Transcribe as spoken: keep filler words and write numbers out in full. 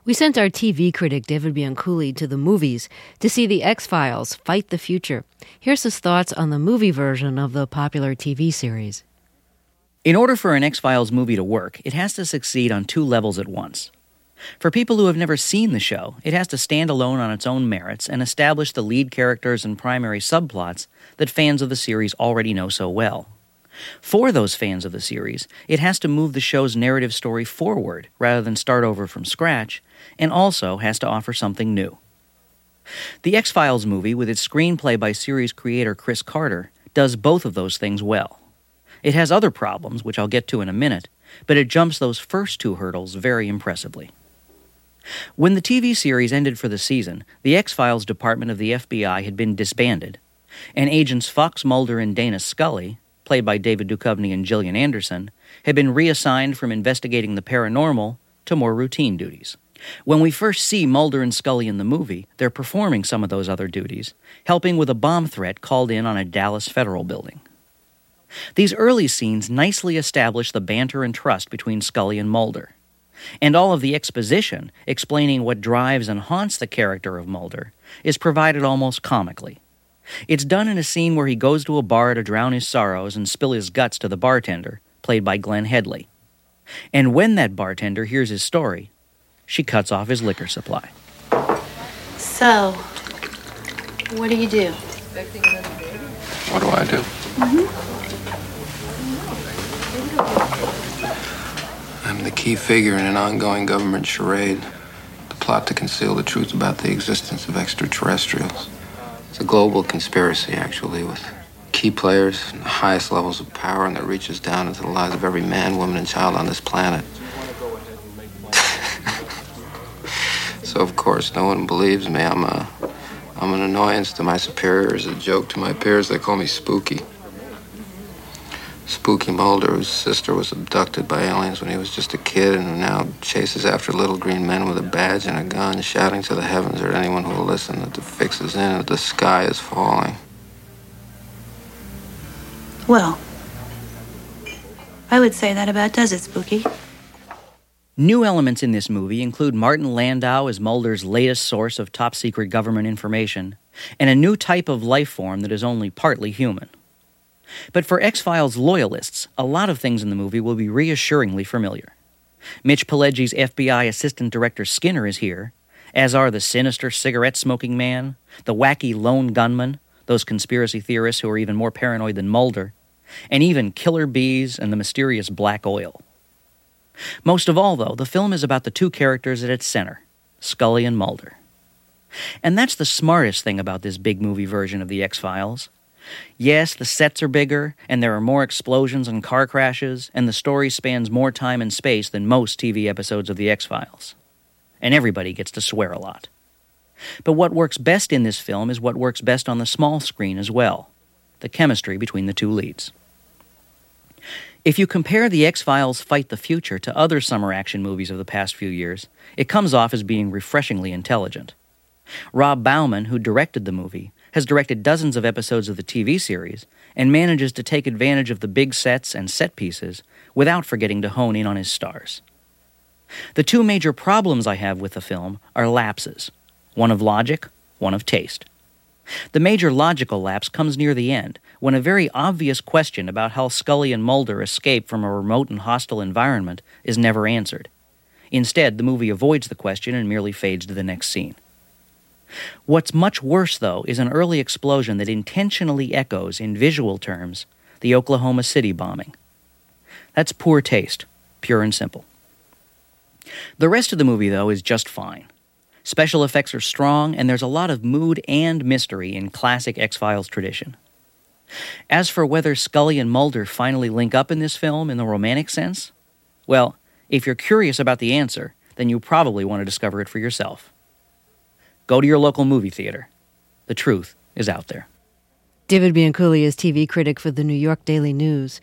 We sent our T V critic David Bianculli to the movies to see The X-Files Fight the Future. Here's his thoughts on the movie version of the popular T V series. In order for an X-Files movie to work, it has to succeed on two levels at once. For people who have never seen the show, it has to stand alone on its own merits and establish the lead characters and primary subplots that fans of the series already know so well. For those fans of the series, it has to move the show's narrative story forward rather than start over from scratch, and also has to offer something new. The X-Files movie, with its screenplay by series creator Chris Carter, does both of those things well. It has other problems, which I'll get to in a minute, but it jumps those first two hurdles very impressively. When the T V series ended for the season, the X-Files department of the F B I had been disbanded, and agents Fox Mulder and Dana Scully, played by David Duchovny and Gillian Anderson, had been reassigned from investigating the paranormal to more routine duties. When we first see Mulder and Scully in the movie, they're performing some of those other duties, helping with a bomb threat called in on a Dallas federal building. These early scenes nicely establish the banter and trust between Scully and Mulder. And all of the exposition, explaining what drives and haunts the character of Mulder, is provided almost comically. It's done in a scene where he goes to a bar to drown his sorrows and spill his guts to the bartender, played by Glenn Headley. And when that bartender hears his story, she cuts off his liquor supply. So, what do you do? What do I do? Mm-hmm. I'm the key figure in an ongoing government charade. The plot to conceal the truth about the existence of extraterrestrials. It's a global conspiracy, actually, with key players and the highest levels of power, and that reaches down into the lives of every man, woman, and child on this planet. So, of course, no one believes me. I'm a, I'm an annoyance to my superiors, a joke to my peers. They call me Spooky. Spooky Mulder, whose sister was abducted by aliens when he was just a kid and who now chases after little green men with a badge and a gun, shouting to the heavens or anyone who will listen that the fix is in and that the sky is falling. Well, I would say that about does it, Spooky. New elements in this movie include Martin Landau as Mulder's latest source of top-secret government information, and a new type of life form that is only partly human. But for X-Files loyalists, a lot of things in the movie will be reassuringly familiar. Mitch Pileggi's F B I Assistant Director Skinner is here, as are the sinister cigarette-smoking man, the wacky lone gunman, those conspiracy theorists who are even more paranoid than Mulder, and even killer bees and the mysterious black oil. Most of all, though, the film is about the two characters at its center, Scully and Mulder. And that's the smartest thing about this big movie version of The X-Files. Yes, the sets are bigger, and there are more explosions and car crashes, and the story spans more time and space than most T V episodes of The X-Files. And everybody gets to swear a lot. But what works best in this film is what works best on the small screen as well, the chemistry between the two leads. If you compare The X-Files Fight the Future to other summer action movies of the past few years, it comes off as being refreshingly intelligent. Rob Bauman, who directed the movie, has directed dozens of episodes of the T V series and manages to take advantage of the big sets and set pieces without forgetting to hone in on his stars. The two major problems I have with the film are lapses, one of logic, one of taste. The major logical lapse comes near the end, when a very obvious question about how Scully and Mulder escape from a remote and hostile environment is never answered. Instead, the movie avoids the question and merely fades to the next scene. What's much worse, though, is an early explosion that intentionally echoes, in visual terms, the Oklahoma City bombing. That's poor taste, pure and simple. The rest of the movie, though, is just fine. Special effects are strong, and there's a lot of mood and mystery in classic X-Files tradition. As for whether Scully and Mulder finally link up in this film in the romantic sense, well, if you're curious about the answer, then you probably want to discover it for yourself. Go to your local movie theater. The truth is out there. David Bianculli is T V critic for the New York Daily News.